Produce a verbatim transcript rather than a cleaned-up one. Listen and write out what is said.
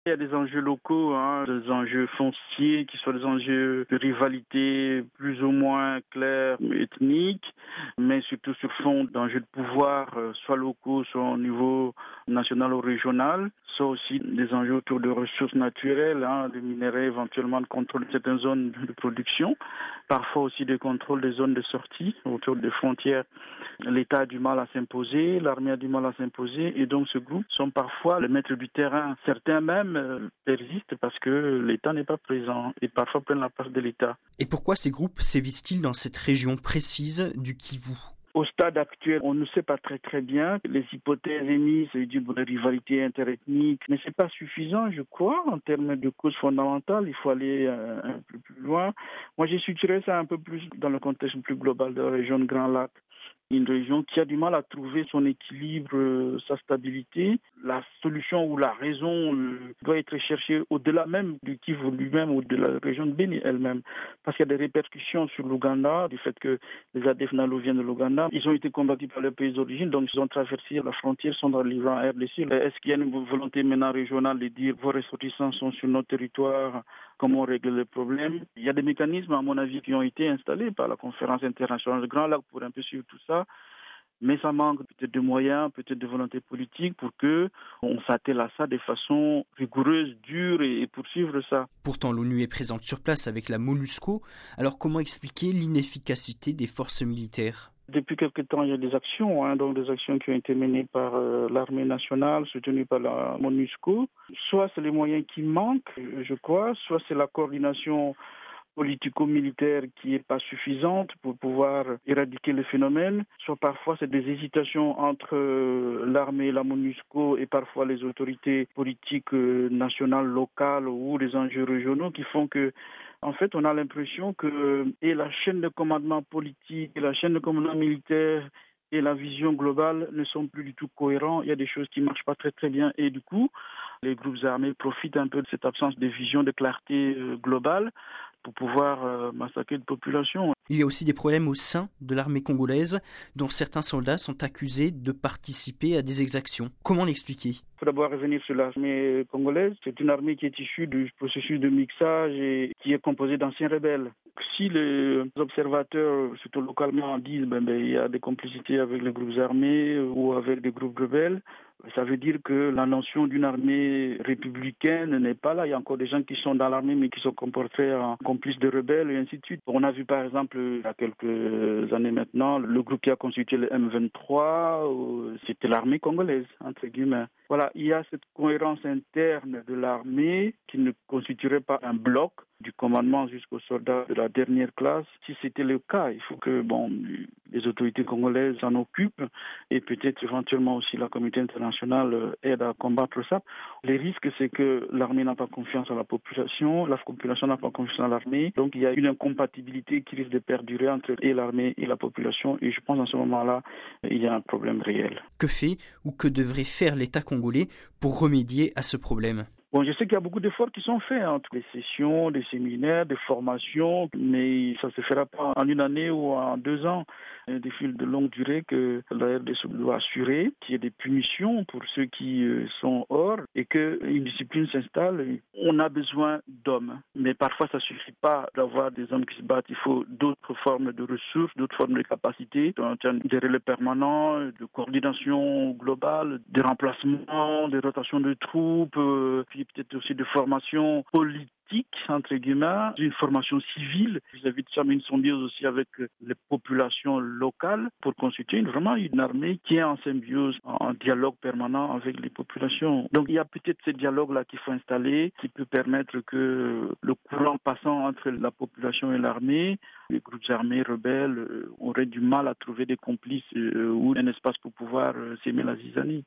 Il y a des enjeux locaux, hein, des enjeux fonciers qui sont des enjeux de rivalité plus ou moins clairs, ethniques, mais surtout sur fond d'enjeux de pouvoir, euh, soit locaux, soit au niveau national ou régional, soit aussi des enjeux autour de ressources naturelles, hein, de minerais, éventuellement de contrôle de certaines zones de production, parfois aussi de contrôle des zones de sortie autour des frontières. L'État a du mal à s'imposer, l'armée a du mal à s'imposer, et donc ce groupe sont parfois les maîtres du terrain. Certains même euh, persistent parce que l'État n'est pas présent et parfois prennent la place de l'État. Et pourquoi ces groupes sévissent-ils dans cette région précise du Kivu? Au stade actuel, on ne sait pas très très bien. Les hypothèses émises, c'est du de rivalité interethnique, mais c'est pas suffisant, je crois, en termes de causes fondamentales. Il faut aller euh, un peu plus loin. Moi, j'ai situé ça un peu plus dans le contexte plus global de la région de Grand Lac. Une région qui a du mal à trouver son équilibre, euh, sa stabilité. La solution ou la raison euh, doit être cherchée au-delà même du Kivu lui-même ou de la région de Béni elle-même. Parce qu'il y a des répercussions sur l'Ouganda, du fait que les A D F Nalu viennent de l'Ouganda. Ils ont été combattus par les pays d'origine, donc ils ont traversé la frontière, sont dans le R D C. Est-ce qu'il y a une volonté maintenant régionale de dire vos ressortissants sont sur notre territoire, comment on règle le problème? Il y a des mécanismes, à mon avis, qui ont été installés par la conférence internationale de Grand Lac pour un peu suivre tout ça. Mais ça manque peut-être de moyens, peut-être de volonté politique pour que on s'attelle à ça de façon rigoureuse, dure et, et poursuivre ça. Pourtant, l'ONU est présente sur place avec la MONUSCO. Alors comment expliquer l'inefficacité des forces militaires? Depuis quelque temps, il y a des actions, hein, donc des actions qui ont été menées par euh, l'armée nationale, soutenues par la MONUSCO. Soit c'est les moyens qui manquent, je crois, soit c'est la coordination politico-militaire qui n'est pas suffisante pour pouvoir éradiquer le phénomène. Soit parfois c'est des hésitations entre euh, l'armée et la MONUSCO et parfois les autorités politiques euh, nationales, locales ou les enjeux régionaux qui font que en fait, on a l'impression que et la chaîne de commandement politique et la chaîne de commandement militaire et la vision globale ne sont plus du tout cohérents. Il y a des choses qui ne marchent pas très très bien et du coup, les groupes armés profitent un peu de cette absence de vision, de clarté euh, globale pour pouvoir euh, massacrer une population. Il y a aussi des problèmes au sein de l'armée congolaise, dont certains soldats sont accusés de participer à des exactions. Comment l'expliquer? Il faut d'abord revenir sur l'armée congolaise. C'est une armée qui est issue du processus de mixage et qui est composée d'anciens rebelles. Si les observateurs, surtout localement, disent ben, ben, il y a des complicités avec les groupes armés ou avec des groupes rebelles, ça veut dire que la notion d'une armée républicaine n'est pas là. Il y a encore des gens qui sont dans l'armée mais qui sont comportés en complices de rebelles et ainsi de suite. On a vu par exemple il y a quelques années maintenant, le groupe qui a constitué le M vingt-trois, c'était l'armée congolaise, entre guillemets. Voilà, il y a cette cohérence interne de l'armée qui ne constituerait pas un bloc du commandement jusqu'aux soldats de la dernière classe. Si c'était le cas, il faut que bon, les autorités congolaises s'en occupent et peut-être éventuellement aussi la communauté internationale aide à combattre ça. Les risques, c'est que l'armée n'a pas confiance à la population, la population n'a pas confiance à l'armée. Donc il y a une incompatibilité qui risque de perdurer entre et l'armée et la population. Et je pense en ce moment-là, il y a un problème réel. Que fait ou que devrait faire l'État congolais pour remédier à ce problème? Bon, je sais qu'il y a beaucoup d'efforts qui sont faits entre les sessions, des séminaires, des formations, mais ça ne se fera pas en une année ou en deux ans. Il y a des fils de longue durée que la R D C doit assurer, qu'il y ait des punitions pour ceux qui sont hors et qu'une discipline s'installe. On a besoin d'hommes, mais parfois ça ne suffit pas d'avoir des hommes qui se battent. Il faut d'autres formes de ressources, d'autres formes de capacités, des relais permanents, de coordination globale, de remplacement, de rotation de troupes, puis peut-être aussi de formation politique, entre guillemets, une formation civile vis-à-vis de ça, mais une symbiose aussi avec les populations locales pour constituer une, vraiment une armée qui est en symbiose, en dialogue permanent avec les populations. Donc il y a peut-être ce dialogue-là qu'il faut installer, qui peut permettre que le courant passant entre la population et l'armée, les groupes armés rebelles auraient du mal à trouver des complices ou un espace pour pouvoir s'aimer la zizanie.